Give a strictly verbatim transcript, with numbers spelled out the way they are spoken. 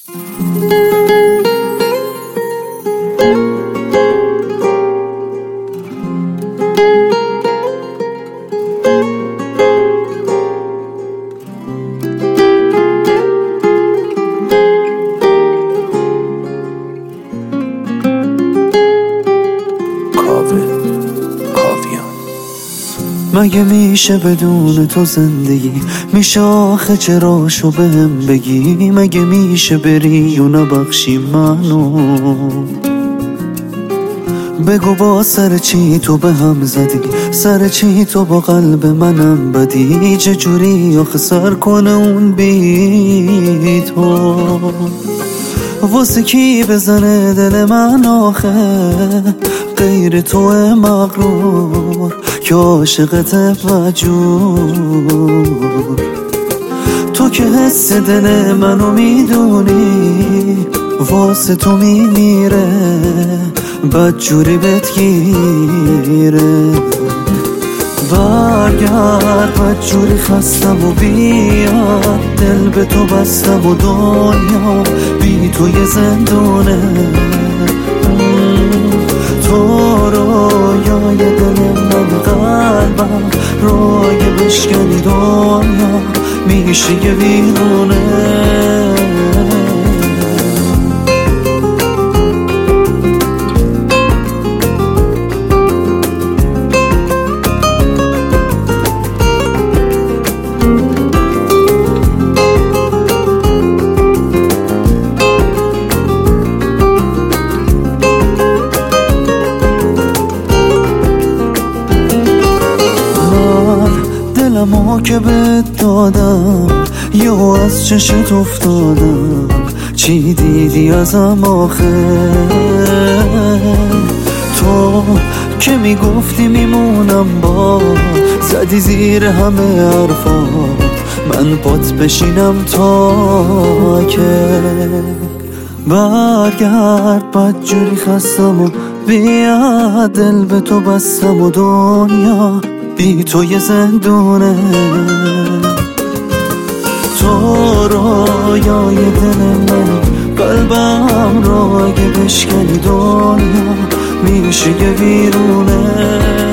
مگه میشه بدون تو زندگی؟ میشه آخه چراشو بهم بگی؟ مگه میشه بری و نبخشی منو؟ بگو با سر چی تو به هم زدی؟ سر چی تو با قلب منم بدی؟ چجوری آخه سر کنه اون بی تو؟ واسه کی بزنه دل من آخه غیر تو مغرور که عاشقت مجبور؟ تو که حس دل منو میدونی واسه تو میمیره بدجوری بهت گیره. برگرد بدجوری خستم و بیاد دل به تو بستم و دنیا بی تو یه زندونه. تو رویای دل من قلبم روی بشکنی دنیا میشه یه ویرونه. دلمو که بهت دادم یهو از چشت افتادم، چی دیدی ازم آخه؟ تو که میگفتی میمونم با زدی زیر همه حرفات من پات بشینم تا که برگرد بدجوری خستم و بیا دل به تو بستم و دنیا بی تو یه زندونه. تو رویای دل من قلبم رو اگه بشکنی دنیا میشه یه ویرونه.